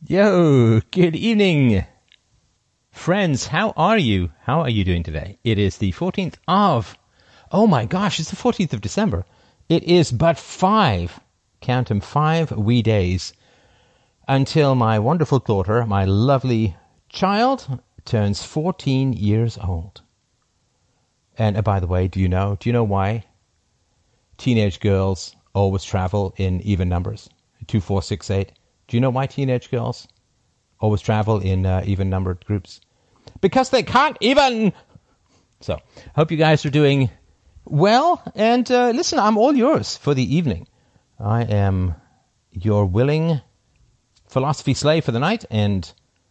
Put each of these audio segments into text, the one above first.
Yo, good evening, friends. How are you? How are you doing today? It is the 14th of, oh my gosh, it's the 14th of December. It is but 5, count them, 5 wee days until my wonderful daughter, my lovely child, turns 14 years old. And by the way, do you know why teenage girls always travel in even numbers? 2, 4, 6, 8. Do you know why teenage girls always travel in even-numbered groups? Because they can't even! So, hope you guys are doing well. And listen, I'm all yours for the evening. I am your willing philosophy slave for the night. And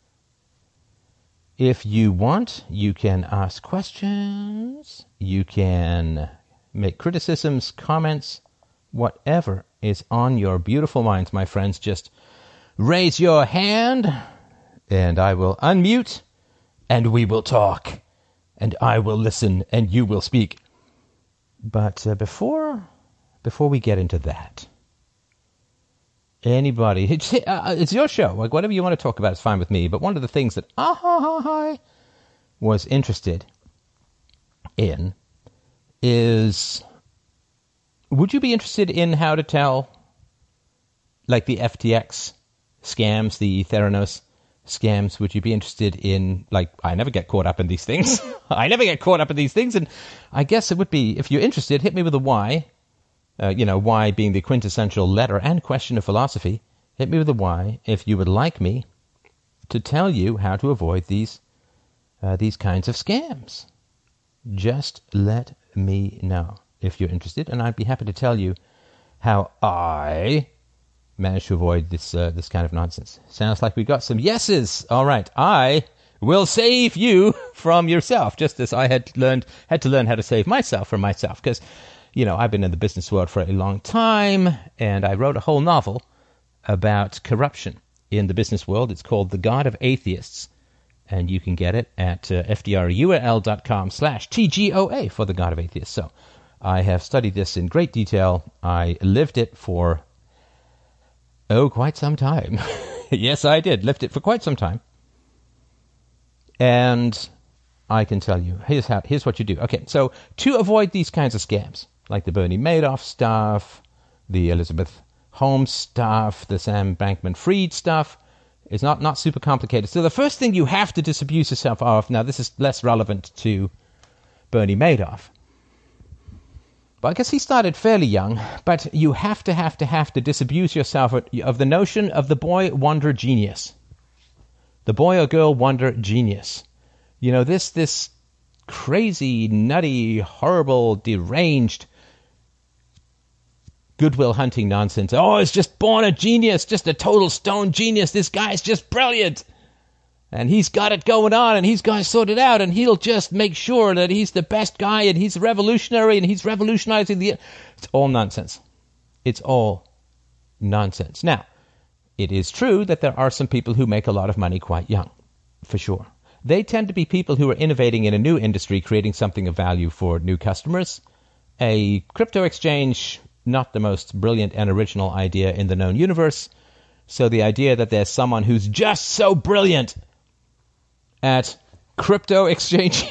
if you want, you can ask questions. You can make criticisms, comments, whatever is on your beautiful minds, my friends. Just raise your hand, and I will unmute, and we will talk, and I will listen, and you will speak. But before we get into that, anybody, it's your show. Like, whatever you want to talk about is fine with me. But one of the things that I was interested in is, would you be interested in how to tell, like, the FTX scams, the Theranos scams? Would you be interested in, like, I never get caught up in these things. And I guess it would be, if you're interested, hit me with a Y. Y being the quintessential letter and question of philosophy. Hit me with a Y if you would like me to tell you how to avoid these kinds of scams. Just let me know if you're interested, and I'd be happy to tell you how I managed to avoid this kind of nonsense. Sounds like we got some yeses. All right, I will save you from yourself, just as I had to learn how to save myself from myself. Because, I've been in the business world for a long time, and I wrote a whole novel about corruption in the business world. It's called The God of Atheists, and you can get it at fdrul.com/TGOA for The God of Atheists. So I have studied this in great detail. I lived it for quite some time. Yes, I did. Lived it for quite some time. And I can tell you, here's what you do. Okay, so to avoid these kinds of scams, like the Bernie Madoff stuff, the Elizabeth Holmes stuff, the Sam Bankman-Fried stuff, it's not super complicated. So the first thing you have to disabuse yourself of, now this is less relevant to Bernie Madoff, but I guess he started fairly young, but you have to disabuse yourself of the notion of the boy wonder genius. The boy or girl wonder genius. This crazy, nutty, horrible, deranged Goodwill Hunting nonsense. Oh, it's just born a genius, just a total stone genius. This guy's just brilliant. And he's got it going on, and he's got to sort it out, and he'll just make sure that he's the best guy, and he's revolutionary, and he's revolutionizing the... It's all nonsense. It's all nonsense. Now, it is true that there are some people who make a lot of money quite young, for sure. They tend to be people who are innovating in a new industry, creating something of value for new customers. A crypto exchange, not the most brilliant and original idea in the known universe. So the idea that there's someone who's just so brilliant at crypto exchanging.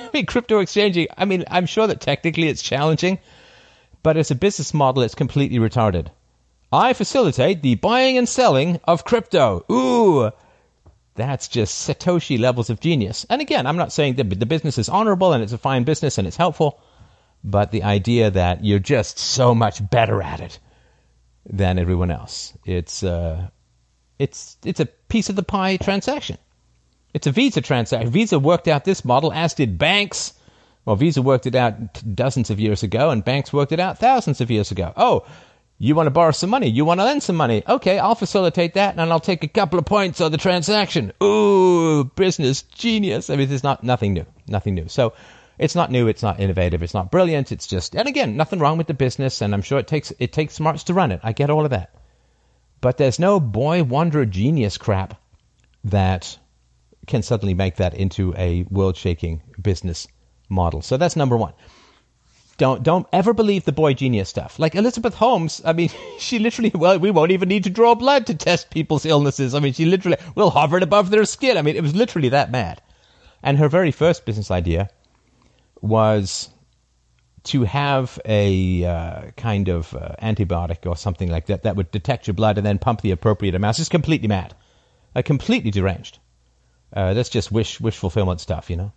I'm sure that technically it's challenging, but as a business model, it's completely retarded. I facilitate the buying and selling of crypto. Ooh, that's just Satoshi levels of genius. And again, I'm not saying that the business is honorable and it's a fine business and it's helpful, but the idea that you're just so much better at it than everyone else. It's a piece of the pie transaction. It's a Visa transaction. Visa worked out this model, as did banks. Well, Visa worked it out dozens of years ago, and banks worked it out thousands of years ago. Oh, you want to borrow some money? You want to lend some money? Okay, I'll facilitate that, and I'll take a couple of points on the transaction. Ooh, business genius. There's nothing new. So it's not new, it's not innovative, it's not brilliant. It's just, and again, nothing wrong with the business, and I'm sure it takes smarts to run it. I get all of that. But there's no boy wonder genius crap that can suddenly make that into a world-shaking business model. So that's number one. Don't ever believe the boy genius stuff. Like Elizabeth Holmes, I mean, she literally, well, we won't even need to draw blood to test people's illnesses. I mean, she literally will hover it above their skin. I mean, it was literally that mad. And her very first business idea was to have a kind of antibiotic or something like that that would detect your blood and then pump the appropriate amount. It's completely mad. Completely deranged. That's just wish fulfillment stuff, you know.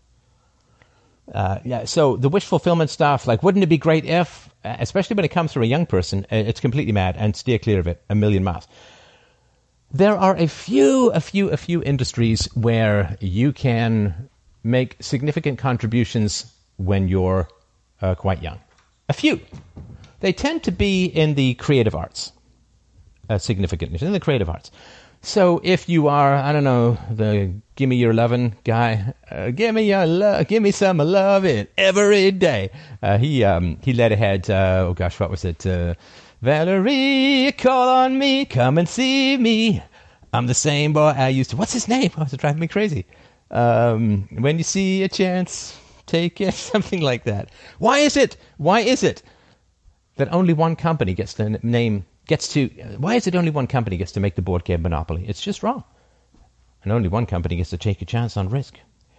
So the wish fulfillment stuff, like, wouldn't it be great if, especially when it comes from a young person, it's completely mad, and steer clear of it a million miles. There are a few industries where you can make significant contributions when you're quite young. A few. They tend to be in the creative arts, significantly, in the creative arts. So if you are, I don't know, the give me your lovin' guy, give me some lovin' every day. He led ahead, what was it? Valerie, call on me, come and see me. I'm the same boy I used to. What's his name? Oh, it's driving me crazy. When you see a chance, take it, something like that. Why is it that only one company gets to why is it only one company gets to make the board game Monopoly? It's just wrong. And only one company gets to take a chance on risk.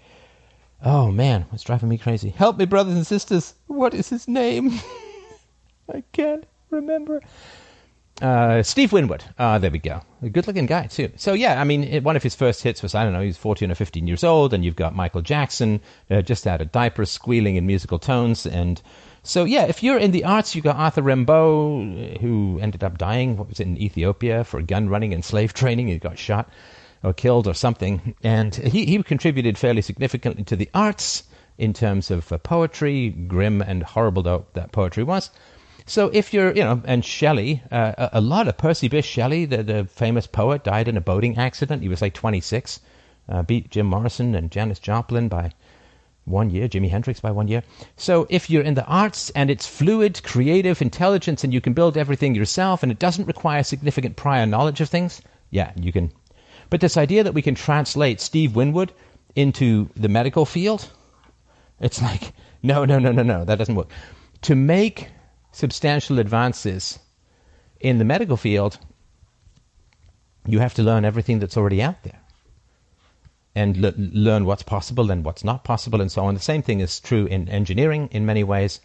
Oh, man, it's driving me crazy. Help me, brothers and sisters. What is his name? I can't remember. Steve Winwood. There we go. A good-looking guy, too. So, yeah, I mean, one of his first hits was, I don't know, he was 14 or 15 years old, and you've got Michael Jackson just out of diapers, squealing in musical tones, and... So, yeah, if you're in the arts, you've got Arthur Rimbaud, who ended up dying, in Ethiopia for gun running and slave training. He got shot or killed or something. And he contributed fairly significantly to the arts in terms of poetry, grim and horrible though that poetry was. So if you're, and Shelley, a lot of Percy Bysshe Shelley, the famous poet, died in a boating accident. He was like 26, beat Jim Morrison and Janis Joplin by 1 year, Jimi Hendrix by 1 year. So if you're in the arts and it's fluid, creative, intelligence, and you can build everything yourself and it doesn't require significant prior knowledge of things, yeah, you can. But this idea that we can translate Steve Winwood into the medical field, it's like, no, that doesn't work. To make substantial advances in the medical field, you have to learn everything that's already out there. And learn what's possible and what's not possible and so on. The same thing is true in engineering in many ways.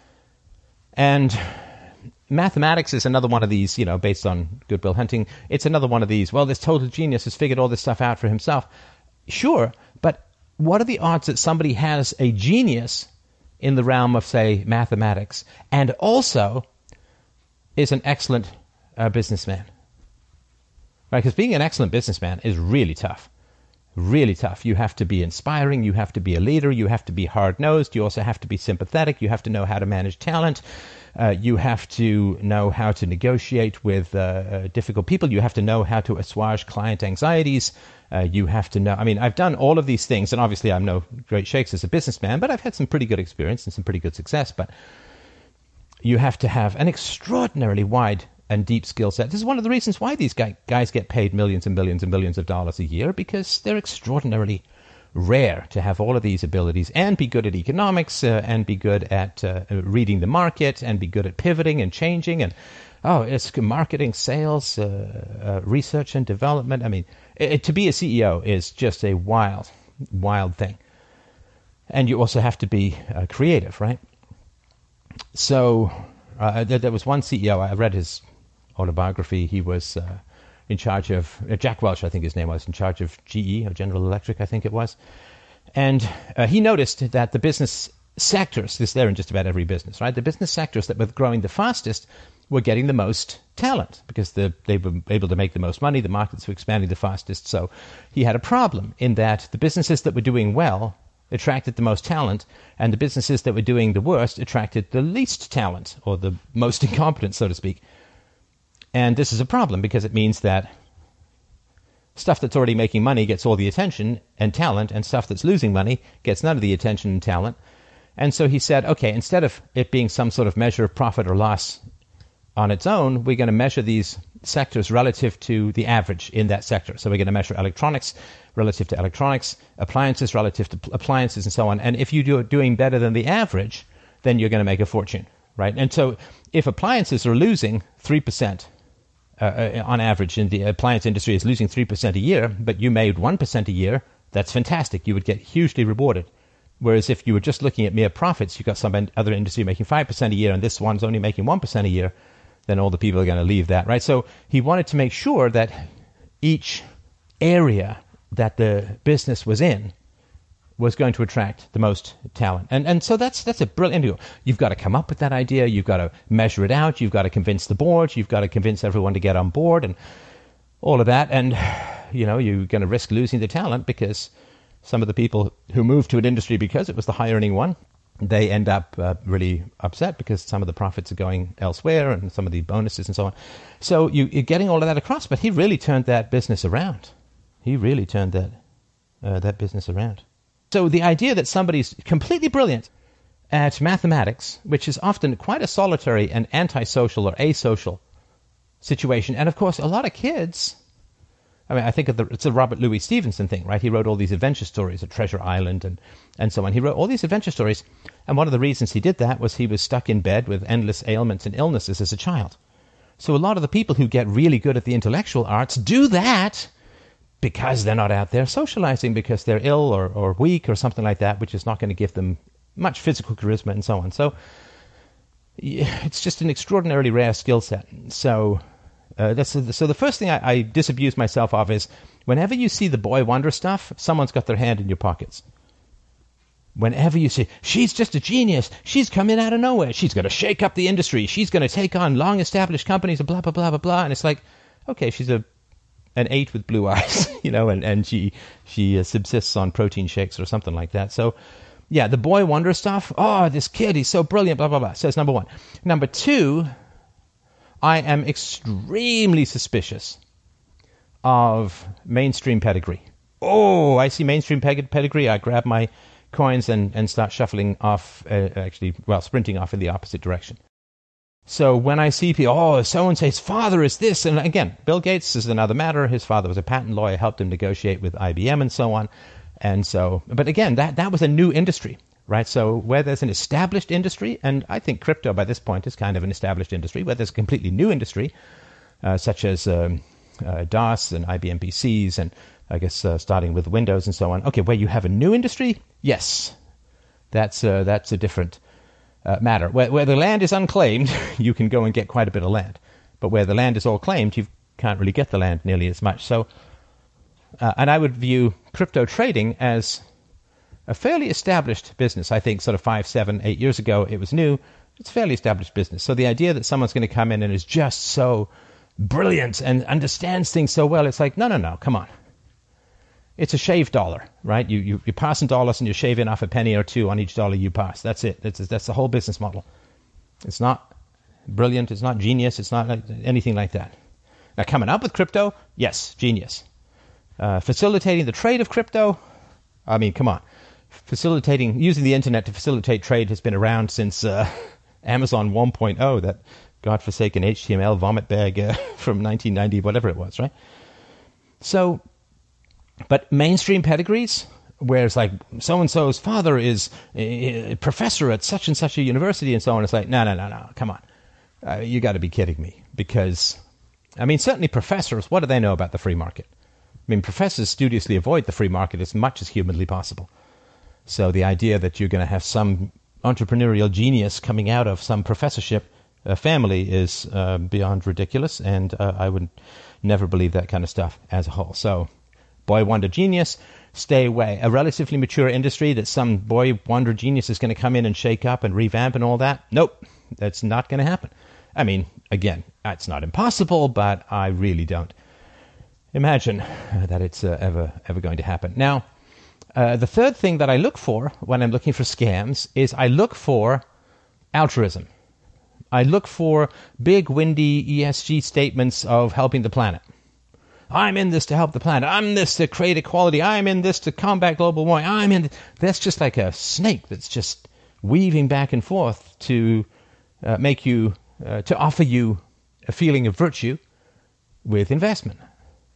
And mathematics is another one of these, based on Good Will Hunting. It's another one of these, well, this total genius has figured all this stuff out for himself. Sure, but what are the odds that somebody has a genius in the realm of, say, mathematics and also is an excellent businessman? Right? Because being an excellent businessman is really tough. Really tough. You have to be inspiring. You have to be a leader. You have to be hard-nosed. You also have to be sympathetic. You have to know how to manage talent. You have to know how to negotiate with difficult people. You have to know how to assuage client anxieties. You have to know... I mean, I've done all of these things, and obviously I'm no great shakes as a businessman, but I've had some pretty good experience and some pretty good success. But you have to have an extraordinarily wide and deep skill set. This is one of the reasons why these guys get paid millions and millions and millions of dollars a year, because they're extraordinarily rare to have all of these abilities and be good at economics and be good at reading the market and be good at pivoting and changing and it's marketing, sales, research and development. I mean, to be a CEO is just a wild thing. And you also have to be creative, right? So there was one CEO, I read his autobiography. He was in charge of, Jack Welch, I think his name was, in charge of GE, or General Electric, I think it was. And he noticed that the business sectors, this there in just about every business, right? The business sectors that were growing the fastest were getting the most talent because they were able to make the most money. The markets were expanding the fastest. So he had a problem in that the businesses that were doing well attracted the most talent, and the businesses that were doing the worst attracted the least talent, or the most incompetent, so to speak. And this is a problem because it means that stuff that's already making money gets all the attention and talent, and stuff that's losing money gets none of the attention and talent. And so he said, okay, instead of it being some sort of measure of profit or loss on its own, we're going to measure these sectors relative to the average in that sector. So we're going to measure electronics relative to electronics, appliances relative to appliances, and so on. And if you're doing better than the average, then you're going to make a fortune, right? And so if appliances are losing 3%, on average, in the appliance industry is losing 3% a year, but you made 1% a year, that's fantastic. You would get hugely rewarded. Whereas if you were just looking at mere profits, you've got some other industry making 5% a year, and this one's only making 1% a year, then all the people are going to leave that, right? So he wanted to make sure that each area that the business was in was going to attract the most talent. And so that's a brilliant deal. You've got to come up with that idea. You've got to measure it out. You've got to convince the board. You've got to convince everyone to get on board and all of that. And, you're going to risk losing the talent because some of the people who moved to an industry because it was the high-earning one, they end up really upset because some of the profits are going elsewhere and some of the bonuses and so on. So you're getting all of that across, but he really turned that business around. He really turned that business around. So the idea that somebody's completely brilliant at mathematics, which is often quite a solitary and antisocial or asocial situation, and of course a lot of kids, I think it's a Robert Louis Stevenson thing, right? He wrote all these adventure stories at Treasure Island and so on. He wrote all these adventure stories, and one of the reasons he did that was he was stuck in bed with endless ailments and illnesses as a child. So a lot of the people who get really good at the intellectual arts do that because they're not out there socializing, because they're ill or weak or something like that, which is not going to give them much physical charisma and so on. So it's just an extraordinarily rare skill set. So so the first thing I disabuse myself of is whenever you see the boy wonder stuff, someone's got their hand in your pockets. Whenever you say, she's just a genius, she's coming out of nowhere, she's going to shake up the industry, she's going to take on long-established companies, and blah, blah, blah, blah, blah. And it's like, okay, she's an 8 with blue eyes, and she subsists on protein shakes or something like that. So, yeah, the boy wonder stuff, oh, this kid, he's so brilliant, blah, blah, blah. So that's number one. Number two, I am extremely suspicious of mainstream pedigree. Oh, I see mainstream pedigree, I grab my coins and start shuffling off, sprinting off in the opposite direction. So when I see people, so-and-so's father is this, and again, Bill Gates is another matter. His father was a patent lawyer, helped him negotiate with IBM and so on. And so, but again, that was a new industry, right? So where there's an established industry, and I think crypto by this point is kind of an established industry, where there's a completely new industry, such as DOS and IBM PCs, and I guess starting with Windows and so on. Okay, where you have a new industry, yes, that's a different matter. Where the land is unclaimed, you can go and get quite a bit of land. But where the land is all claimed, you can't really get the land nearly as much. So, and I would view crypto trading as a fairly established business. I think sort of 5, 7, 8 years ago, it was new. It's a fairly established business. So the idea that someone's going to come in and is just so brilliant and understands things so well, it's like, no, come on. It's a shaved dollar, right? You're passing dollars and you're shaving off a penny or two on each dollar you pass. That's it. That's the whole business model. It's not brilliant. It's not genius. It's not anything like that. Now, coming up with crypto, yes, genius. Facilitating the trade of crypto, I mean, come on. Using the internet to facilitate trade has been around since Amazon 1.0, that godforsaken HTML vomit bag from 1990, whatever it was, right? So, but mainstream pedigrees, where it's like so-and-so's father is a professor at such and such a university and so on, it's like, no, come on. You got to be kidding me. Because, I mean, certainly professors, what do they know about the free market? I mean, professors studiously avoid the free market as much as humanly possible. So the idea that you're going to have some entrepreneurial genius coming out of some professorship family is beyond ridiculous, and I would never believe that kind of stuff as a whole. So, boy wonder genius, stay away. A relatively mature industry that some boy wonder genius is going to come in and shake up and revamp and all that, nope, that's not going to happen. I mean, again, it's not impossible, but I really don't imagine that it's ever going to happen. Now, the third thing that I look for when I'm looking for scams is I look for altruism. I look for big, windy ESG statements of helping the planet. I'm in this to help the planet. I'm in this to create equality. I'm in this to combat global warming. That's just like a snake that's just weaving back and forth to to offer you a feeling of virtue with investment.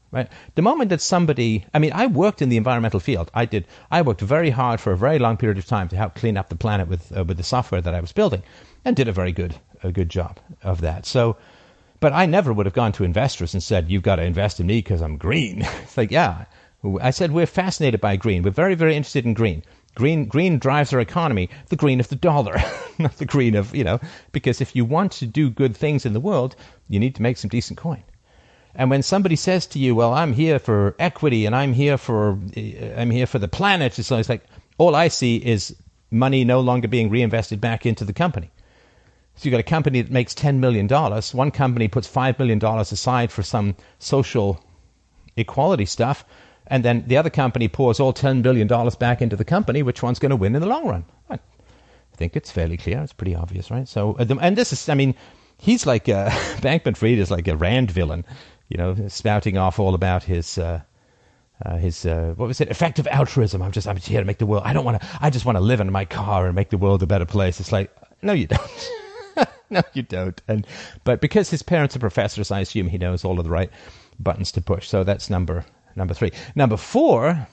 Right? The moment that somebody, I mean, I worked in the environmental field. I worked very hard for a very long period of time to help clean up the planet with the software that I was building, and did a good job of that. So, but I never would have gone to investors and said, "You've got to invest in me because I'm green." It's like, yeah, I said we're fascinated by green. We're very, very interested in green. Green drives our economy. The green of the dollar, not the green of because if you want to do good things in the world, you need to make some decent coin. And when somebody says to you, "Well, I'm here for equity and I'm here for the planet," it's like all I see is money no longer being reinvested back into the company. So you've got a company that makes $10 million. One company puts $5 million aside for some social equality stuff, and then the other company pours all $10 billion back into the company. Which one's going to win in the long run? I think it's fairly clear. It's pretty obvious, right? So, and this is, I mean, he's like Bankman-Fried is like a Rand villain. Spouting off all about his what was it? Effective altruism. I'm here to make the world. I just want to live in my car and make the world a better place. It's like, no, you don't. No, you don't. But because his parents are professors, I assume he knows all of the right buttons to push. So that's number 3. Number 4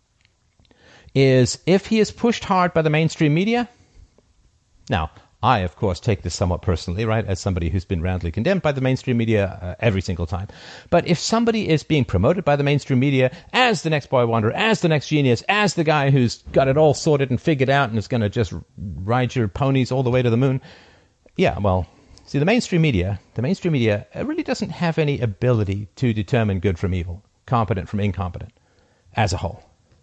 is if he is pushed hard by the mainstream media. Now, I, of course, take this somewhat personally, right, as somebody who's been roundly condemned by the mainstream media every single time. But if somebody is being promoted by the mainstream media as the next boy wonder, as the next genius, as the guy who's got it all sorted and figured out and is going to just ride your ponies all the way to the moon, yeah, well, see, the mainstream media really doesn't have any ability to determine good from evil, competent from incompetent, as a whole.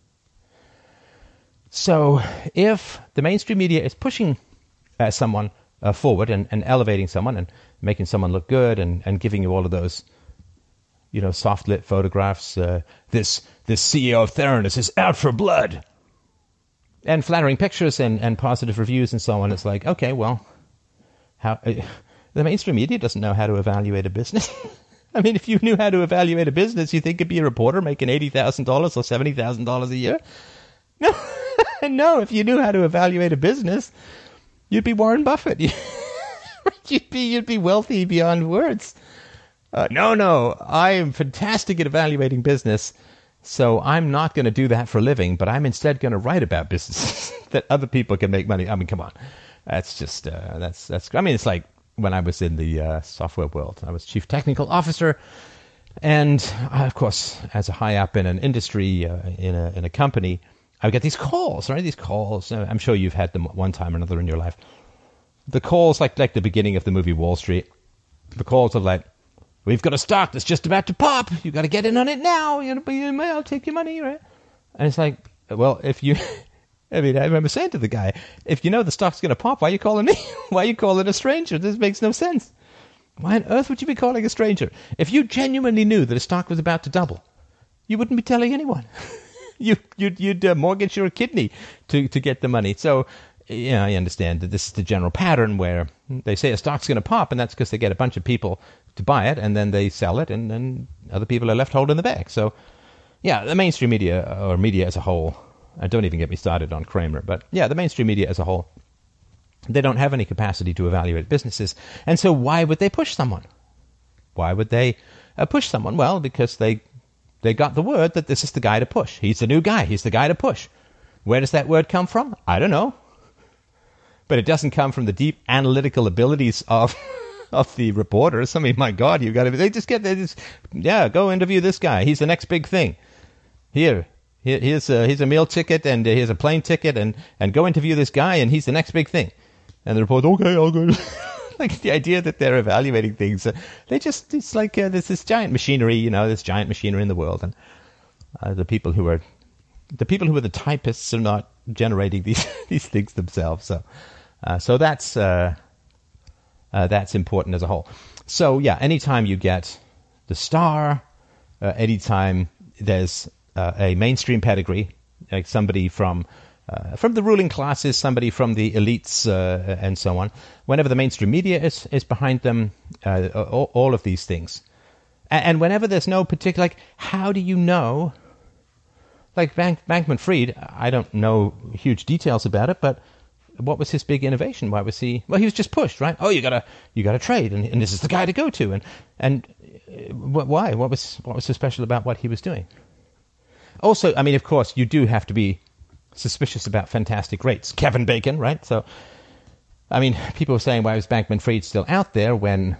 So if the mainstream media is pushing someone forward and elevating someone and making someone look good and giving you all of those, soft lit photographs. This CEO of Theranos is out for blood, and flattering pictures and positive reviews and so on. It's like, okay, well, how the mainstream media doesn't know how to evaluate a business. I mean, if you knew how to evaluate a business, you think it'd be a reporter making $80,000 or $70,000 a year? No, no. If you knew how to evaluate a business, you'd be Warren Buffett. You'd be wealthy beyond words. No. I am fantastic at evaluating business, so I'm not going to do that for a living, but I'm instead going to write about businesses that other people can make money. I mean, come on. That's just, that's, I mean, it's like when I was in the software world. I was chief technical officer, and of course, as a high up in an industry, in a company, I would get these calls, right? These calls. I'm sure you've had them one time or another in your life. The calls, like the beginning of the movie Wall Street. The calls are like, "We've got a stock that's just about to pop. You got to get in on it now. I'll take your money, right?" And it's like, well, if you, I mean, I remember saying to the guy, "If you know the stock's going to pop, why are you calling me? Why are you calling a stranger? This makes no sense. Why on earth would you be calling a stranger? If you genuinely knew that a stock was about to double, you wouldn't be telling anyone." You'd mortgage your kidney to get the money. So, I understand that this is the general pattern where they say a stock's going to pop, and that's because they get a bunch of people to buy it, and then they sell it, and then other people are left holding the bag. So, yeah, the mainstream media, or media as a whole, don't even get me started on Kramer, but yeah, the mainstream media as a whole, they don't have any capacity to evaluate businesses. And so why would they push someone? Why would they push someone? Well, because they got the word that this is the guy to push. He's the new guy. He's the guy to push. Where does that word come from? I don't know. But it doesn't come from the deep analytical abilities of the reporters. I mean, my God, go interview this guy. He's the next big thing. Here's a meal ticket, and here's a plane ticket, and go interview this guy, and he's the next big thing. And the reporter, okay, I'll go. Like the idea that they're evaluating things, it's like there's this giant machinery, this giant machinery in the world, and the people who are the typists are not generating these things themselves. So that's important as a whole. So yeah, anytime you get the star, anytime there's a mainstream pedigree, like somebody from the ruling classes, somebody from the elites, and so on. Whenever the mainstream media is behind them, all of these things. And whenever there's no particular, like, how do you know? Like Bankman-Fried, I don't know huge details about it, but what was his big innovation? Why was he? Well, he was just pushed, right? Oh, you gotta trade, and this is the guy to go to, and why? What was so special about what he was doing? Also, I mean, of course, you do have to be suspicious about fantastic rates. Kevin Bacon, right? So, I mean, people were saying, why was Bankman-Fried still out there when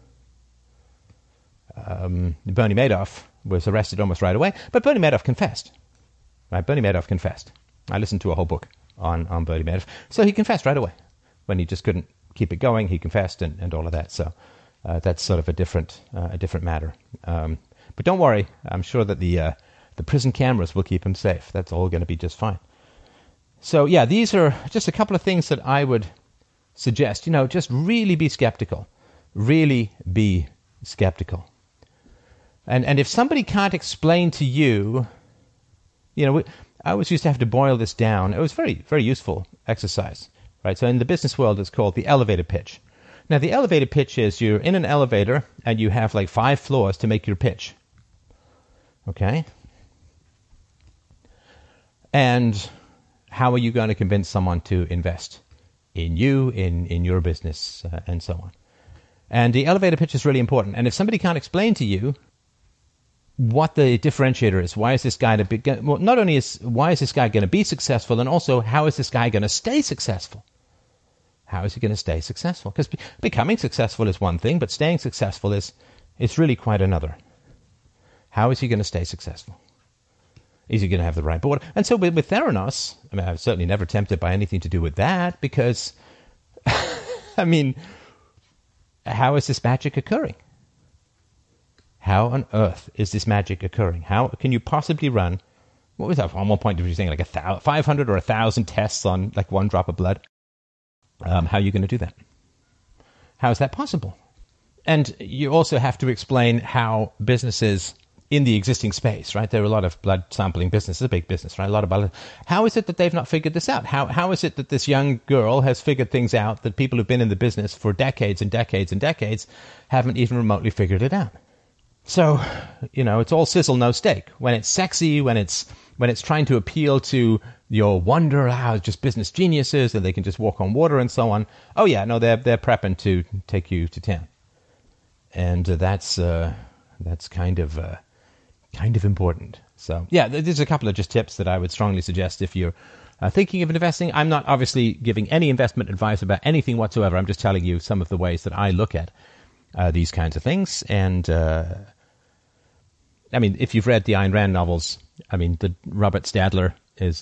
Bernie Madoff was arrested almost right away? But Bernie Madoff confessed. Right? Bernie Madoff confessed. I listened to a whole book on Bernie Madoff. So he confessed right away. When he just couldn't keep it going, he confessed and all of that. So that's sort of a different matter. But don't worry. I'm sure that the prison cameras will keep him safe. That's all going to be just fine. So, yeah, these are just a couple of things that I would suggest. Just really be skeptical. Really be skeptical. And if somebody can't explain to you, I always used to have to boil this down. It was very, very useful exercise, right? So in the business world, it's called the elevator pitch. Now, the elevator pitch is you're in an elevator and you have like 5 floors to make your pitch. Okay? And how are you going to convince someone to invest in you, in your business, and so on? And the elevator pitch is really important. And if somebody can't explain to you what the differentiator is, why is this guy not only why is this guy going to be successful, and also how is this guy going to stay successful? How is he going to stay successful? Because becoming successful is one thing, but staying successful is really quite another. How is he going to stay successful? Is he going to have the right board? And so with Theranos, I mean, I was certainly never tempted by anything to do with that because, I mean, how is this magic occurring? How on earth is this magic occurring? How can you possibly run, what was that? On one point, you were saying like 500 or 1,000 tests on like 1 drop of blood. How are you going to do that? How is that possible? And you also have to explain how businesses in the existing space, right? There are a lot of blood sampling businesses, a big business, right? A lot of blood. How is it that they've not figured this out? How is it that this young girl has figured things out that people who've been in the business for decades and decades and decades haven't even remotely figured it out? So, it's all sizzle, no steak. When it's sexy, when it's trying to appeal to your wonder, it's just business geniuses and they can just walk on water and so on. Oh yeah, no, they're prepping to take you to town, and that's kind of important. So yeah, there's a couple of just tips that I would strongly suggest if you're thinking of investing. I'm not obviously giving any investment advice about anything whatsoever. I'm just telling you some of the ways that I look at these kinds of things. And I mean, if you've read the Ayn Rand novels, I mean, the Robert Stadler is,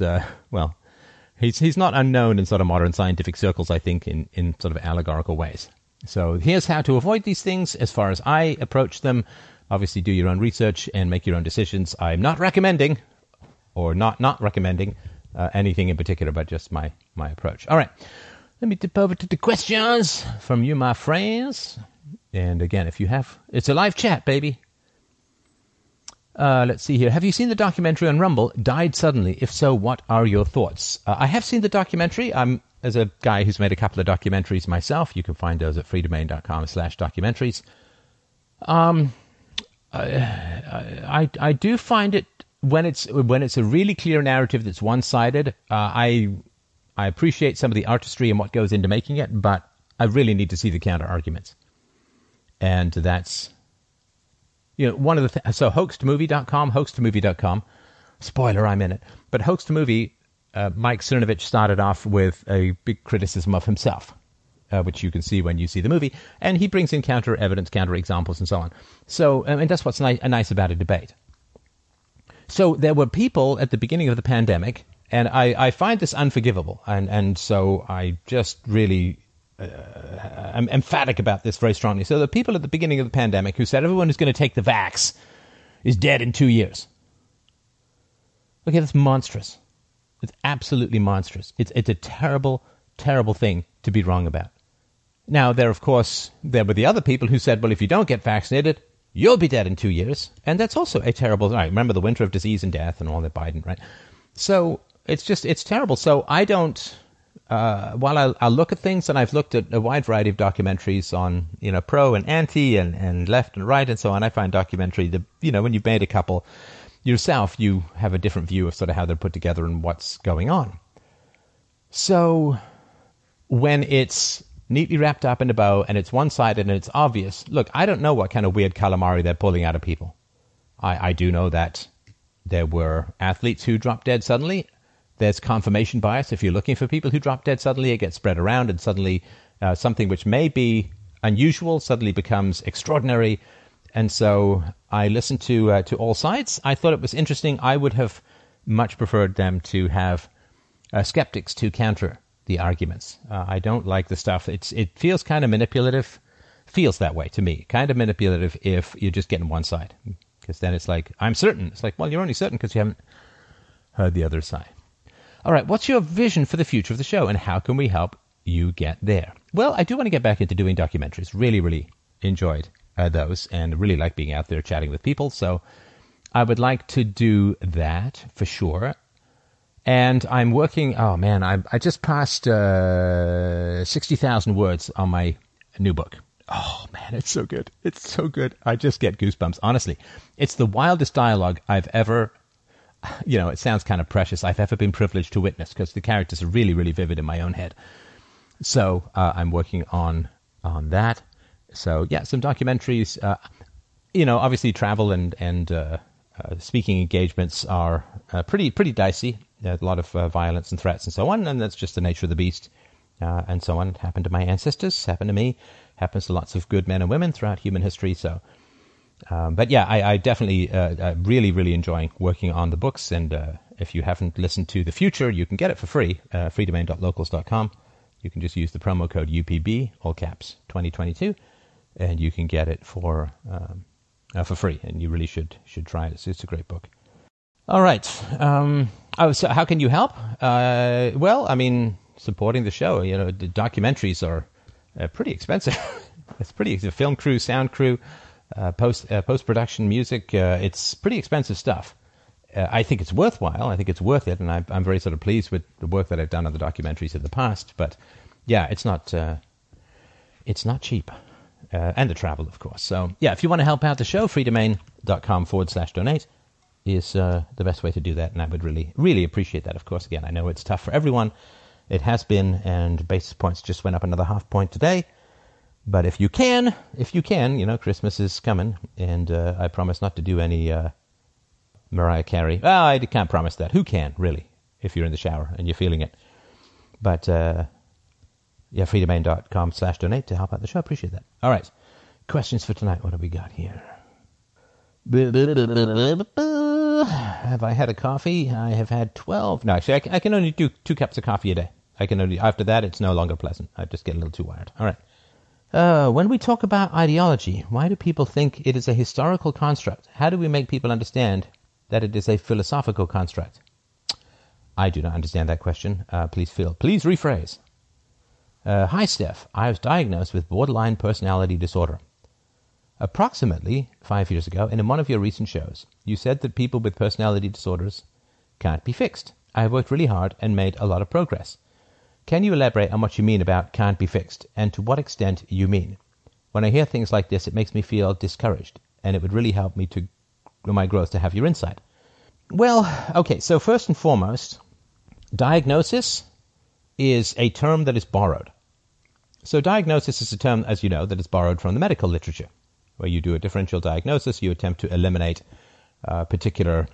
he's not unknown in sort of modern scientific circles, I think, in sort of allegorical ways. So here's how to avoid these things as far as I approach them. Obviously, do your own research and make your own decisions. I'm not recommending, or not recommending, anything in particular, but just my approach. All right, let me dip over to the questions from you, my friends. And again, if you have, it's a live chat, baby. Let's see here. Have you seen the documentary on Rumble, Died Suddenly? If so, what are your thoughts? I have seen the documentary. I'm, as a guy who's made a couple of documentaries myself, you can find those at freedomain.com/documentaries. I do find it, when it's a really clear narrative that's one-sided, I appreciate some of the artistry and what goes into making it, but I really need to see the counter-arguments. And that's, one of the so hoaxedmovie.com, spoiler, I'm in it, but Hoaxed Movie, Mike Cernovich started off with a big criticism of himself, which you can see when you see the movie, and he brings in counter evidence, counter examples, and so on. So, and that's what's nice about a debate. So there were people at the beginning of the pandemic, and I find this unforgivable, and so I just really I'm emphatic about this very strongly. So the people at the beginning of the pandemic who said everyone who's going to take the vax is dead in 2 years. Okay, that's monstrous. It's absolutely monstrous. It's a terrible, terrible thing to be wrong about. Now, there were the other people who said, well, if you don't get vaccinated, you'll be dead in 2 years. And that's also a terrible, right? Remember the winter of disease and death and all that Biden, right? So it's terrible. So I don't, while I'll look at things, and I've looked at a wide variety of documentaries on, pro and anti and left and right and so on. I find documentary, when you've made a couple yourself, you have a different view of sort of how they're put together and what's going on. So when it's neatly wrapped up in a bow and it's one-sided and it's obvious, look, I don't know what kind of weird calamari they're pulling out of people. I do know that there were athletes who dropped dead suddenly. There's confirmation bias. If you're looking for people who drop dead suddenly, it gets spread around, and suddenly something which may be unusual suddenly becomes extraordinary. And so I listened to all sides. I thought it was interesting. I would have much preferred them to have skeptics to counter the arguments. I don't like the stuff. It feels kind of manipulative. Feels that way to me. Kind of manipulative if you're just getting one side. Because then it's like, I'm certain. It's like, well, you're only certain because you haven't heard the other side. All right, what's your vision for the future of the show, and how can we help you get there? Well, I do want to get back into doing documentaries. Really, really enjoyed those, and really like being out there chatting with people. So I would like to do that for sure. And I'm working, oh man, I just passed 60,000 words on my new book. Oh, man, it's so good. It's so good. I just get goosebumps. Honestly, it's the wildest dialogue I've ever, it sounds kind of precious, I've ever been privileged to witness, because the characters are really, really vivid in my own head. So I'm working on that. So, yeah, some documentaries. Obviously travel and speaking engagements are pretty dicey. There's a lot of violence and threats and so on, and that's just the nature of the beast. And so on. It happened to my ancestors, happened to me, happens to lots of good men and women throughout human history. So, but yeah, I definitely really, really enjoying working on the books. And if you haven't listened to The Future, you can get it for free, freedomain.locals.com. You can just use the promo code UPB, all caps, 2022, and you can get it for free. And you really should try it. It's a great book. All right. So how can you help? Well, I mean, supporting the show. The documentaries are pretty expensive. It's pretty film crew, sound crew, post production, music. It's pretty expensive stuff. I think it's worthwhile. I think it's worth it, and I'm very sort of pleased with the work that I've done on the documentaries in the past. But yeah, it's not cheap, and the travel, of course. So yeah, if you want to help out the show, freedomain.com/donate is the best way to do that, and I would really, really appreciate that. Of course, again, I know it's tough for everyone. It has been, and basis points just went up another half point today. But if you can, Christmas is coming, and I promise not to do any Mariah Carey. Well, I can't promise that. Who can, really, if you're in the shower and you're feeling it? But, freedomain.com/donate to help out the show. Appreciate that. All right. Questions for tonight. What have we got here? Have I had a coffee? I have had 12. No, actually, I can only do 2 cups of coffee a day. After that, it's no longer pleasant. I just get a little too wired. All right. When we talk about ideology, why do people think it is a historical construct? How do we make people understand that it is a philosophical construct? I do not understand that question. Please rephrase. Hi, Steph. I was diagnosed with borderline personality disorder. Approximately 5 years ago, in one of your recent shows, you said that people with personality disorders can't be fixed. I have worked really hard and made a lot of progress. Can you elaborate on what you mean about can't be fixed, and to what extent you mean? When I hear things like this, it makes me feel discouraged, and it would really help me to my growth to have your insight. Well, okay, so first and foremost, diagnosis is a term that is borrowed. So diagnosis is a term, as you know, that is borrowed from the medical literature, where you do a differential diagnosis, you attempt to eliminate particular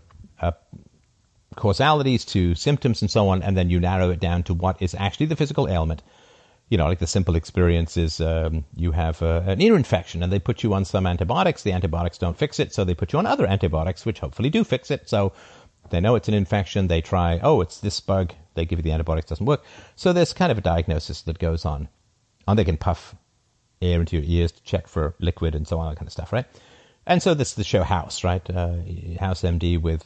causalities to symptoms and so on, and then you narrow it down to what is actually the physical ailment. Like the simple experience is you have an ear infection, and they put you on some antibiotics. The antibiotics don't fix it, so they put you on other antibiotics, which hopefully do fix it. So they know it's an infection. They try, it's this bug. They give you the antibiotics, doesn't work. So there's kind of a diagnosis that goes on. And they can puff air into your ears to check for liquid and so on, that kind of stuff, right? And so this is the show House, right? House MD with...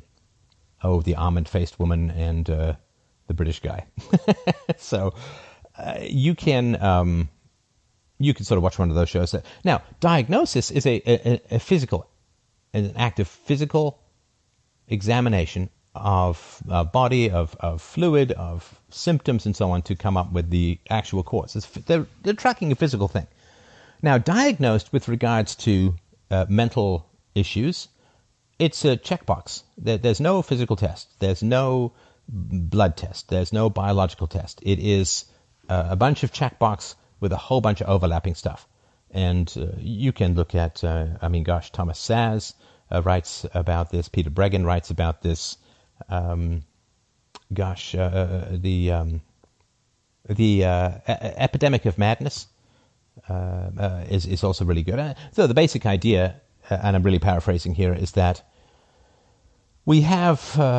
the almond-faced woman and the British guy. So you can sort of watch one of those shows. Now, diagnosis is an act of physical examination of body, of fluid, of symptoms, and so on to come up with the actual cause. They're tracking a physical thing. Now, diagnosed with regards to mental issues, it's a checkbox. There's no physical test. There's no blood test. There's no biological test. It is a bunch of checkbox with a whole bunch of overlapping stuff. And you can look at, Thomas Saz writes about this. Peter Breggin writes about this. The Epidemic of Madness is also really good. So the basic idea, and I'm really paraphrasing here, is that we have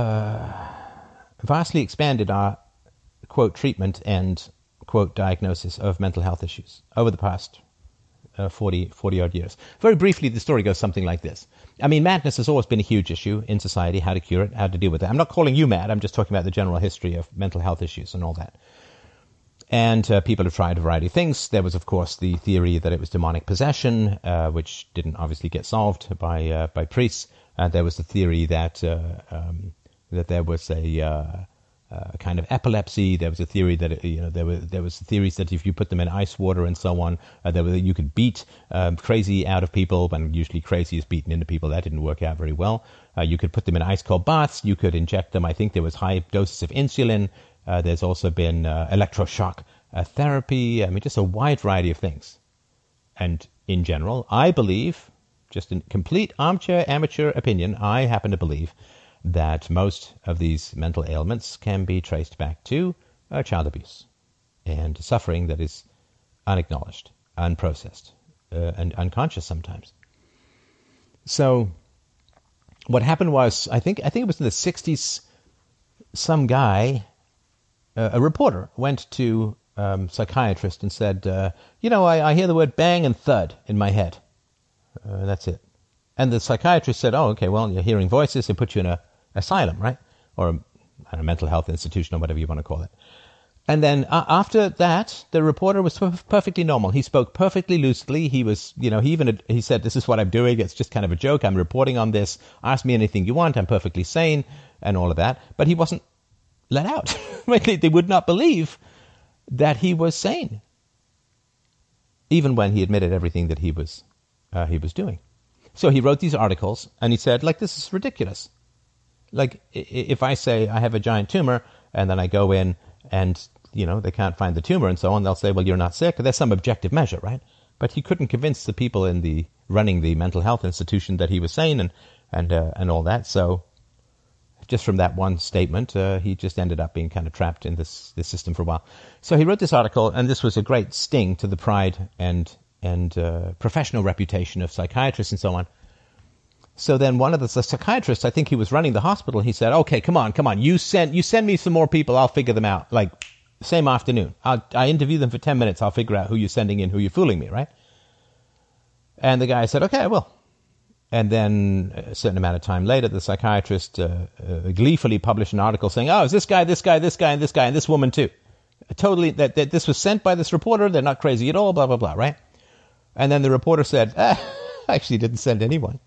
vastly expanded our, quote, treatment and, quote, diagnosis of mental health issues over the past 40-odd years. Very briefly, the story goes something like this. I mean, madness has always been a huge issue in society, how to cure it, how to deal with it. I'm not calling you mad, I'm just talking about the general history of mental health issues and all that. And people have tried a variety of things. There was, of course, the theory that it was demonic possession, which didn't obviously get solved by priests. There was the theory that there was a kind of epilepsy. There was a theory that there was theories that if you put them in ice water and so on, you could beat crazy out of people, and usually crazy is beaten into people. That didn't work out very well. You could put them in ice cold baths. You could inject them. I think there was high doses of insulin. There's also been electroshock therapy. I mean, just a wide variety of things. And in general, I believe, just in complete armchair amateur opinion, I happen to believe that most of these mental ailments can be traced back to child abuse and suffering that is unacknowledged, unprocessed, and unconscious sometimes. So what happened was, I think it was in the 60s, some guy, a reporter, went to psychiatrist and said, I hear the word bang and thud in my head. That's it. And the psychiatrist said, oh, okay, well, you're hearing voices. They put you in a asylum, right? Or a mental health institution or whatever you want to call it. And then after that, the reporter was perfectly normal. He spoke perfectly lucidly. He was, he said, this is what I'm doing. It's just kind of a joke. I'm reporting on this. Ask me anything you want. I'm perfectly sane and all of that. But he wasn't let out. They would not believe that he was sane, even when he admitted everything that he was doing. So he wrote these articles, and he said, this is ridiculous. If I say I have a giant tumor, and then I go in and, they can't find the tumor and so on, they'll say, well, you're not sick. There's some objective measure, right? But he couldn't convince the people running the mental health institution that he was sane and all that. So just from that one statement, he just ended up being kind of trapped in this system for a while. So he wrote this article, and this was a great sting to the pride and professional reputation of psychiatrists and so on. So then one of the psychiatrists, I think he was running the hospital, he said, okay, come on, you send me some more people, I'll figure them out, same afternoon. I interview them for 10 minutes, I'll figure out who you're sending in, who you're fooling me, right? And the guy said, okay, I will. And then a certain amount of time later, the psychiatrist gleefully published an article saying, oh, it's this guy, and this guy, and this woman too. Totally, that this was sent by this reporter, they're not crazy at all, blah, blah, blah, right? And then the reporter said, I actually didn't send anyone.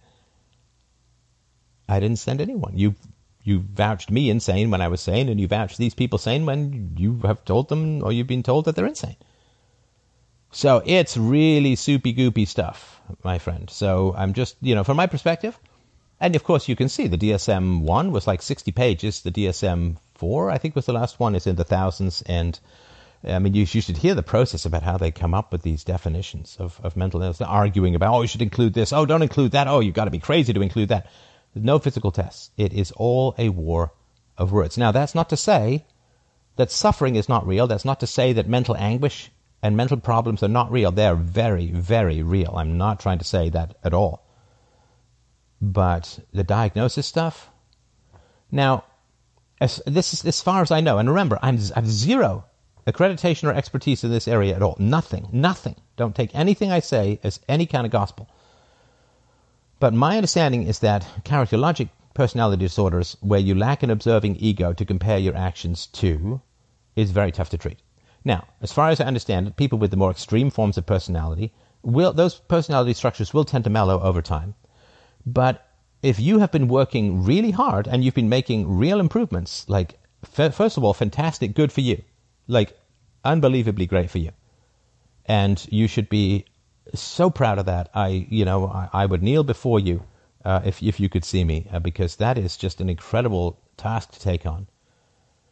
I didn't send anyone. You vouched me insane when I was sane, and you vouched these people sane when you have told them, or you've been told that they're insane. So it's really soupy-goopy stuff, my friend. So I'm just, from my perspective, and of course you can see the DSM-1 was 60 pages. The DSM-4, I think, was the last one, is in the thousands. And I mean, you should hear the process about how they come up with these definitions of mental illness. They're arguing about, oh, you should include this. Oh, don't include that. Oh, you've got to be crazy to include that. No physical tests. It is all a war of words. Now, that's not to say that suffering is not real. That's not to say that mental anguish and mental problems are not real. They are very, very real. I'm not trying to say that at all. But the diagnosis stuff. Now, as far as I know, and remember, I have zero accreditation or expertise in this area at all. Nothing. Don't take anything I say as any kind of gospel. But my understanding is that characterologic personality disorders, where you lack an observing ego to compare your actions to, is very tough to treat. Now, as far as I understand it, people with the more extreme forms of personality, those personality structures will tend to mellow over time. But if you have been working really hard and you've been making real improvements, first of all, fantastic, good for you. Unbelievably great for you. And you should be so proud of that. I would kneel before you if you could see me, because that is just an incredible task to take on.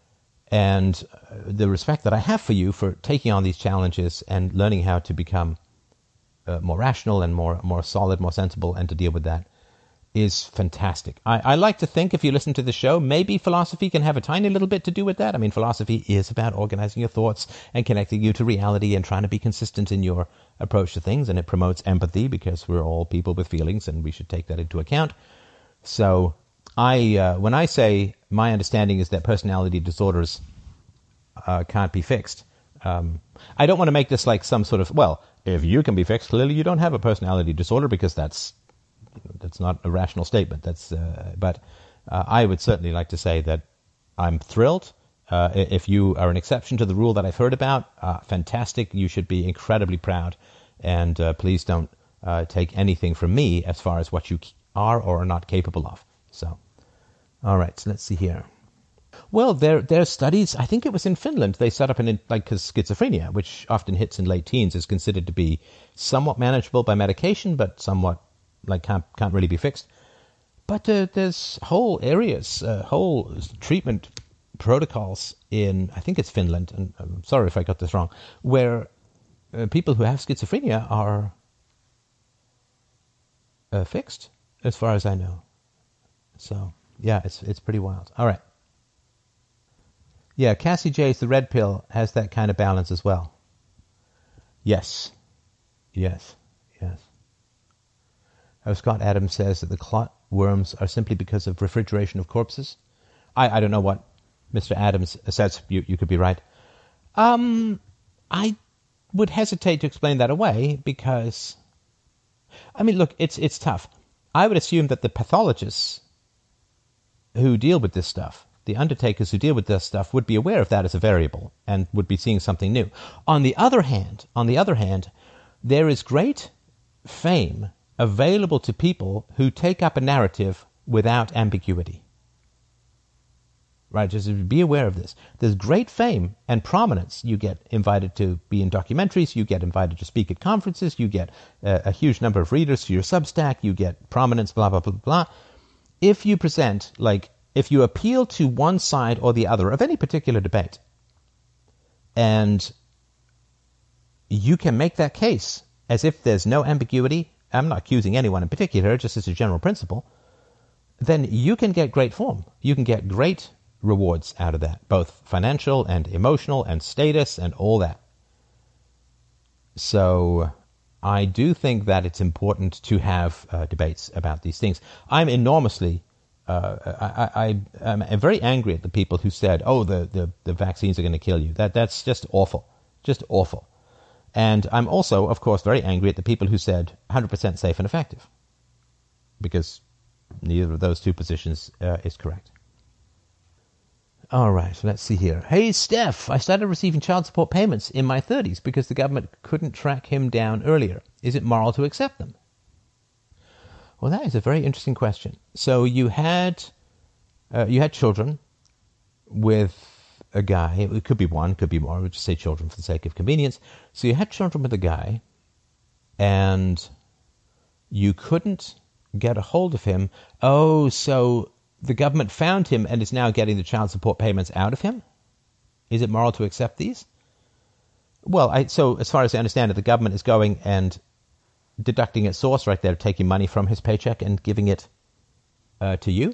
and the respect that I have for you for taking on these challenges and learning how to become more rational and more solid, more sensible, and to deal with that is fantastic. I like to think, if you listen to the show, maybe philosophy can have a tiny little bit to do with that. I mean, philosophy is about organizing your thoughts and connecting you to reality and trying to be consistent in your approach to things, and it promotes empathy because we're all people with feelings and we should take that into account. So when I say my understanding is that personality disorders can't be fixed, I don't want to make this like some sort of, well, if you can be fixed, clearly you don't have a personality disorder, because that's not a rational statement. But I would certainly like to say that I'm thrilled. If you are an exception to the rule that I've heard about, fantastic. You should be incredibly proud. And please don't take anything from me as far as what you are or are not capable of. So, all right, so let's see here. Well, there are studies. I think it was in Finland. They set up because schizophrenia, which often hits in late teens, is considered to be somewhat manageable by medication, but somewhat can't really be fixed. But there's whole areas, whole treatment protocols in, I think it's Finland, and I'm sorry if I got this wrong, where people who have schizophrenia are fixed, as far as I know. So yeah, it's pretty wild. All right. Yeah, Cassie J's The Red Pill has that kind of balance as well. Yes. Scott Adams says that the clot worms are simply because of refrigeration of corpses. I don't know what Mr. Adams says. You could be right. I would hesitate to explain that away because, I mean, look, it's tough. I would assume that the pathologists who deal with this stuff, the undertakers who deal with this stuff, would be aware of that as a variable and would be seeing something new. On the other hand, there is great fame available to people who take up a narrative without ambiguity. Right? Just be aware of this. There's great fame and prominence. You get invited to be in documentaries. You get invited to speak at conferences. You get a huge number of readers for your Substack. You get prominence, blah, blah, blah, blah. If you present, if you appeal to one side or the other of any particular debate, and you can make that case as if there's no ambiguity, I'm not accusing anyone in particular, just as a general principle, then you can get great form. You can get great rewards out of that, both financial and emotional and status and all that. So I do think that it's important to have debates about these things. I'm enormously, I'm very angry at the people who said, oh, the vaccines are going to kill you. That's just awful, just awful. And I'm also, of course, very angry at the people who said 100% safe and effective, because neither of those two positions is correct. All right, let's see here. Hey, Steph, I started receiving child support payments in my 30s because the government couldn't track him down earlier. Is it moral to accept them? Well, that is a very interesting question. So you had children with a guy. It could be one, could be more. We'll just say children for the sake of convenience. So you had children with a guy, and you couldn't get a hold of him. Oh, so the government found him and is now getting the child support payments out of him? Is it moral to accept these? Well, so as far as I understand it, the government is going and deducting its source right there, taking money from his paycheck and giving it to you.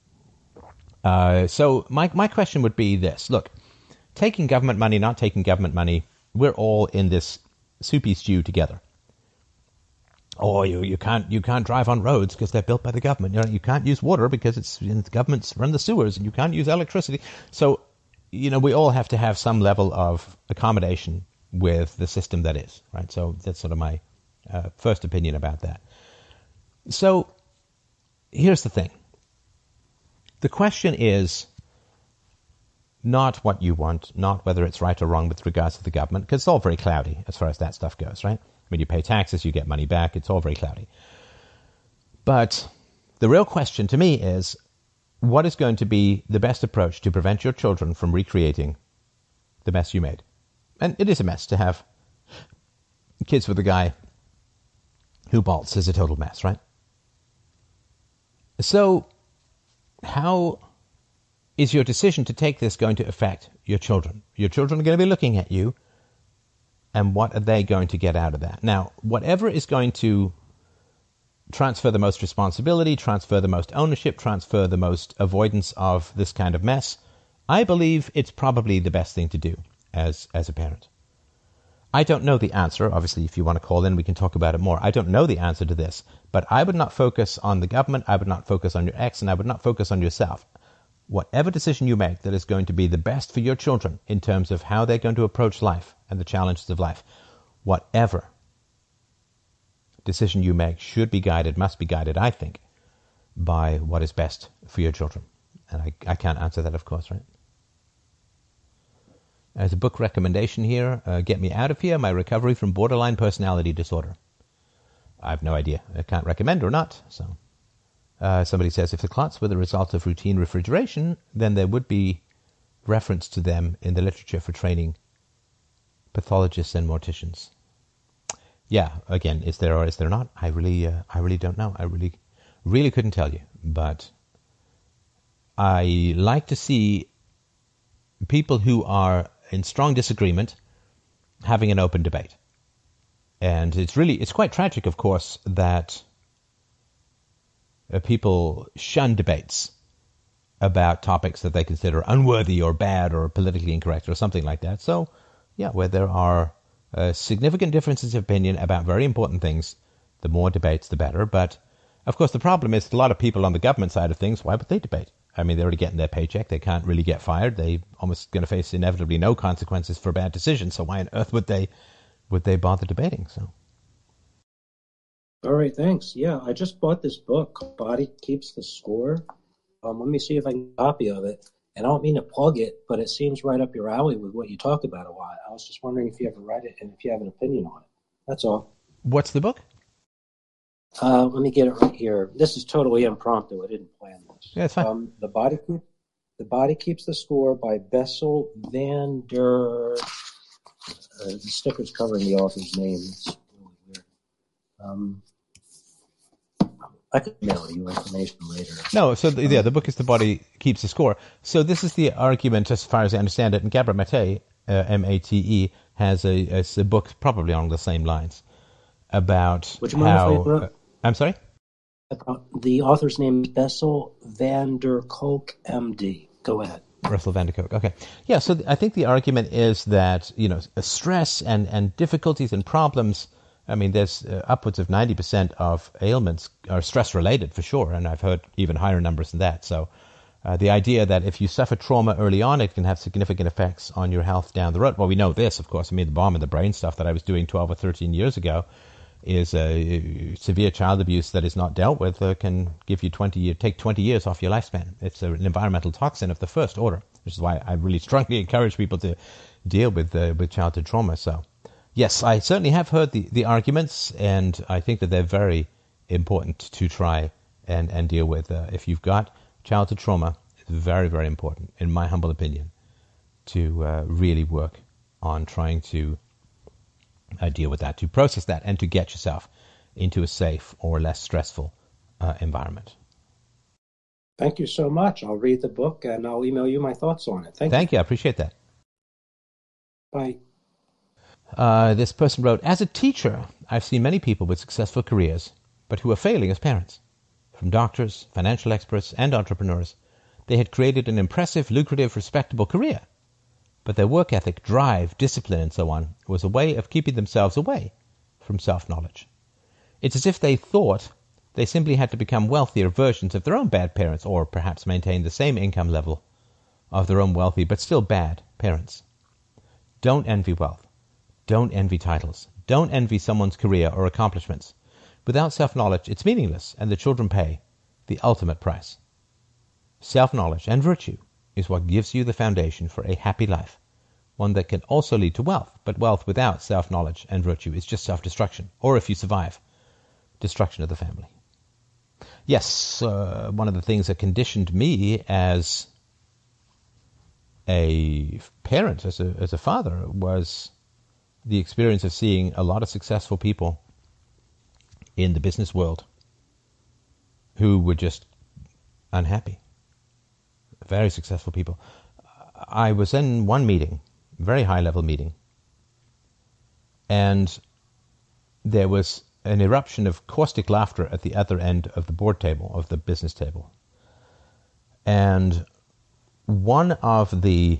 So my question would be this. Look, taking government money, not taking government money, we're all in this soupy stew together. Oh, you can't drive on roads because they're built by the government. You can't use water because the government's run the sewers, and you can't use electricity. So, we all have to have some level of accommodation with the system that is, right? So that's sort of my first opinion about that. So here's the thing. The question is not what you want, not whether it's right or wrong with regards to the government, because it's all very cloudy as far as that stuff goes, right? When you pay taxes, you get money back. It's all very cloudy. But the real question to me is, what is going to be the best approach to prevent your children from recreating the mess you made? And it is a mess to have kids with a guy who bolts is a total mess, right? So how is your decision to take this going to affect your children? Your children are going to be looking at you, and what are they going to get out of that? Now, whatever is going to transfer the most responsibility, transfer the most ownership, transfer the most avoidance of this kind of mess, I believe it's probably the best thing to do as a parent. I don't know the answer. Obviously, if you want to call in, we can talk about it more. I don't know the answer to this, but I would not focus on the government, I would not focus on your ex, and I would not focus on yourself. Whatever decision you make that is going to be the best for your children in terms of how they're going to approach life and the challenges of life, whatever decision you make should be guided, must be guided, I think, by what is best for your children. And I can't answer that, of course, right? As a book recommendation here, Get Me Out of Here, My Recovery from Borderline Personality Disorder. I have no idea. I can't recommend or not. So somebody says, if the clots were the result of routine refrigeration, then there would be reference to them in the literature for training pathologists and morticians. Yeah, again, is there or is there not? I really don't know. I really couldn't tell you. But I like to see people who are in strong disagreement having an open debate. And it's quite tragic, of course, that people shun debates about topics that they consider unworthy or bad or politically incorrect or something like that. So, yeah, where there are significant differences of opinion about very important things, the more debates, the better. But, of course, the problem is a lot of people on the government side of things, why would they debate? I mean, they're already getting their paycheck. They can't really get fired. They almost going to face inevitably no consequences for bad decisions. So why on earth would they bother debating? So. All right, thanks. Yeah, I just bought this book called Body Keeps the Score. Let me see if I can get a copy of it. And I don't mean to plug it, but it seems right up your alley with what you talked about a lot. I was just wondering if you ever read it and if you have an opinion on it. That's all. What's the book? Let me get it right here. This is totally impromptu. I didn't plan this. Yeah, it's fine. The Body Keeps the Score by Bessel van der. The sticker's covering the author's name. It's really weird. I could mail you information later. No, so the book is The Body Keeps the Score. So this is the argument, as far as I understand it, and Gabor Mate, M-A-T-E, has a book probably along the same lines about Which how... I'm sorry? The author's name is Bessel van der Kolk, M.D. Go ahead. Russell van der Kolk. Okay. Yeah, so I think the argument is that, stress and difficulties and problems, I mean, there's upwards of 90% of ailments are stress-related for sure, and I've heard even higher numbers than that. So the idea that if you suffer trauma early on, it can have significant effects on your health down the road. Well, we know this, of course. I mean, the bomb in the brain stuff that I was doing 12 or 13 years ago is severe child abuse that is not dealt with can give you take 20 years off your lifespan. It's an environmental toxin of the first order, which is why I really strongly encourage people to deal with childhood trauma. So, yes, I certainly have heard the arguments, and I think that they're very important to try and deal with. If you've got childhood trauma, it's very, very important, in my humble opinion, to really work on trying to deal with that, to process that, and to get yourself into a safe or less stressful environment. Thank you so much. I'll read the book and I'll email you my thoughts on it. Thank you. I appreciate that. Bye. This person wrote, as a teacher, I've seen many people with successful careers, but who are failing as parents. From doctors, financial experts, and entrepreneurs, they had created an impressive, lucrative, respectable career. But their work ethic, drive, discipline, and so on was a way of keeping themselves away from self-knowledge. It's as if they thought they simply had to become wealthier versions of their own bad parents, or perhaps maintain the same income level of their own wealthy but still bad parents. Don't envy wealth. Don't envy titles. Don't envy someone's career or accomplishments. Without self-knowledge, it's meaningless, and the children pay the ultimate price. Self-knowledge and virtue is what gives you the foundation for a happy life, one that can also lead to wealth, but wealth without self-knowledge and virtue is just self-destruction, or if you survive, destruction of the family. Yes, one of the things that conditioned me as a parent, as a father, was the experience of seeing a lot of successful people in the business world who were just unhappy. very successful people. I was in one meeting, very high-level meeting, and there was an eruption of caustic laughter at the other end of the board table, of the business table. And one of the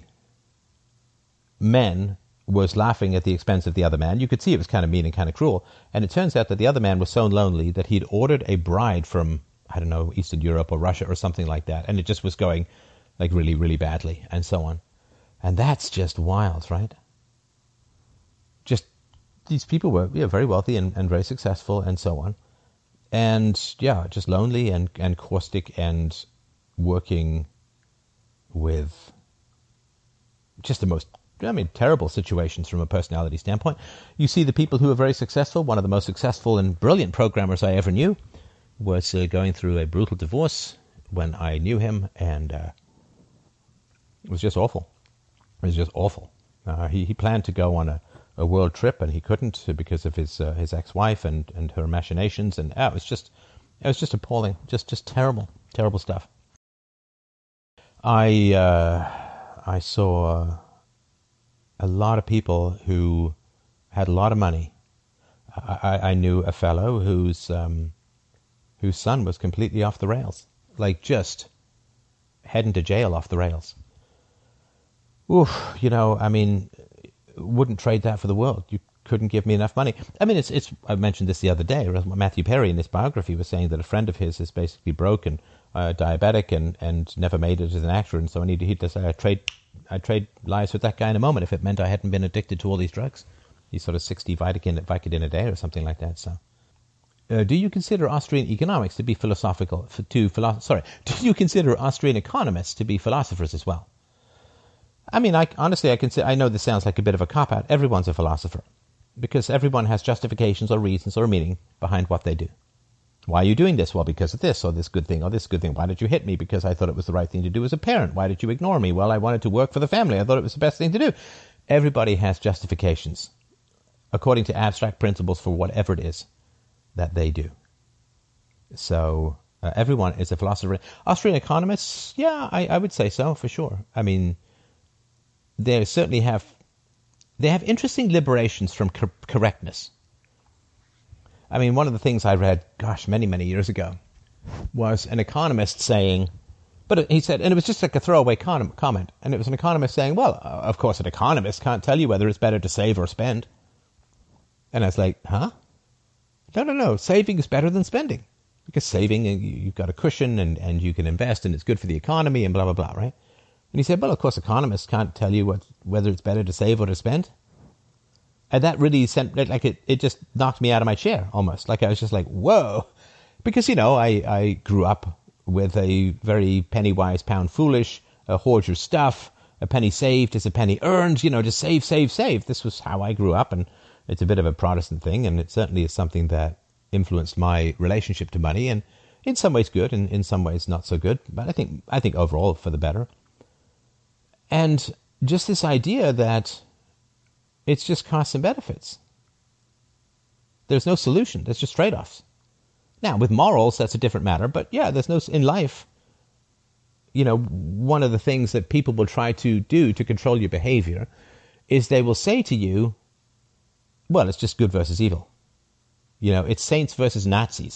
men was laughing at the expense of the other man. You could see it was kind of mean and kind of cruel. And it turns out that the other man was so lonely that he'd ordered a bride from, I don't know, Eastern Europe or Russia or something like that. And it just was going like really, really badly and so on. And that's just wild, right? Just these people were very wealthy and very successful and so on. And yeah, just lonely and caustic and working with just the most terrible situations from a personality standpoint. You see the people who are very successful. One of the most successful and brilliant programmers I ever knew was going through a brutal divorce when I knew him, and it was just awful. It was just awful. He planned to go on a world trip, and he couldn't because of his ex-wife and her machinations, and it was just appalling, just terrible stuff. I saw a lot of people who had a lot of money. I knew a fellow whose son was completely off the rails, like just heading to jail off the rails. Oof, wouldn't trade that for the world. You couldn't give me enough money. It's. I mentioned this the other day. Matthew Perry in his biography was saying that a friend of his is basically broke and diabetic and never made it as an actor, and so he'd say, I'd trade lives with that guy in a moment if it meant I hadn't been addicted to all these drugs. These sort of 60 Vicodin a day or something like that. So, do you consider Austrian economics to be philosophical? Do you consider Austrian economists to be philosophers as well? I know this sounds like a bit of a cop-out. Everyone's a philosopher because everyone has justifications or reasons or meaning behind what they do. Why are you doing this? Well, because of this, or this good thing, or this good thing. Why did you hit me? Because I thought it was the right thing to do as a parent. Why did you ignore me? Well, I wanted to work for the family. I thought it was the best thing to do. Everybody has justifications according to abstract principles for whatever it is that they do. So everyone is a philosopher. Austrian economists, yeah, I would say so, for sure. They certainly have interesting liberations from correctness. One of the things I read, many, many years ago, was an economist saying, but he said, and it was just like a throwaway comment, and it was an economist saying, well, of course an economist can't tell you whether it's better to save or spend. And I was like, huh? No, saving is better than spending. Because saving, you've got a cushion, and you can invest, and it's good for the economy, and blah, blah, blah, right? And he said, well, of course economists can't tell you whether it's better to save or to spend. And that really it just knocked me out of my chair almost. Like I was just like, whoa. Because, I grew up with a very penny wise, pound foolish, hoard your stuff, a penny saved is a penny earned, just save, save, save. This was how I grew up, and it's a bit of a Protestant thing, and it certainly is something that influenced my relationship to money, and in some ways good, and in some ways not so good, but I think overall for the better. And just this idea that it's just costs and benefits. There's no solution. There's just trade-offs. Now, with morals, that's a different matter. But yeah, in life, one of the things that people will try to do to control your behavior is they will say to you, well, it's just good versus evil. It's saints versus Nazis.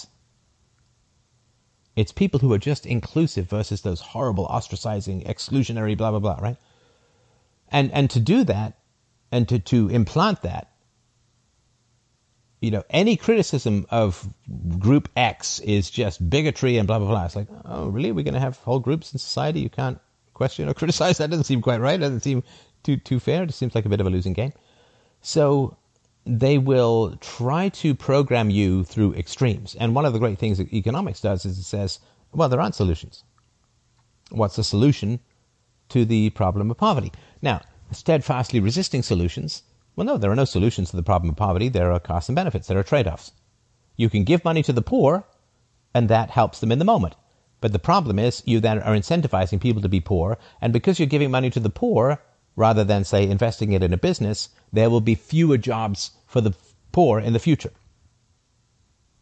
It's people who are just inclusive versus those horrible ostracizing, exclusionary, blah, blah, blah, right? And to do that, and to implant that, any criticism of group X is just bigotry and blah, blah, blah. It's like, oh, really? We're going to have whole groups in society you can't question or criticize? That doesn't seem quite right. That doesn't seem too fair. It seems like a bit of a losing game. So they will try to program you through extremes. And one of the great things that economics does is it says, well, there aren't solutions. What's the solution to the problem of poverty? Now, steadfastly resisting solutions, well, no, there are no solutions to the problem of poverty. There are costs and benefits. There are trade-offs. You can give money to the poor, and that helps them in the moment. But the problem is you then are incentivizing people to be poor, and because you're giving money to the poor, rather than, say, investing it in a business, there will be fewer jobs for the poor in the future.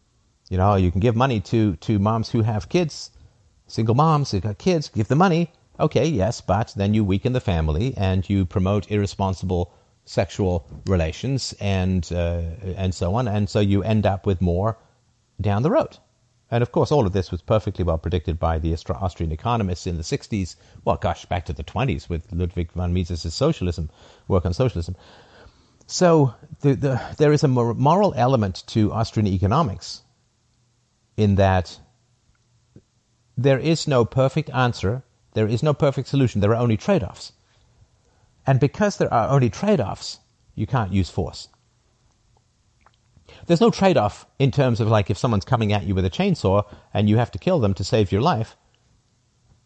You can give money to moms who have kids, single moms who got kids, give them money, Okay, yes, but then you weaken the family and you promote irresponsible sexual relations and so on, and so you end up with more down the road. And of course, all of this was perfectly well predicted by the Austrian economists in the 60s. Well, gosh, back to the 20s with Ludwig von Mises' socialism, work on socialism. So there is a moral element to Austrian economics in that there is no perfect answer, there is no perfect solution, there are only trade-offs. And because there are only trade-offs, you can't use force. There's no trade-off in terms of like if someone's coming at you with a chainsaw and you have to kill them to save your life,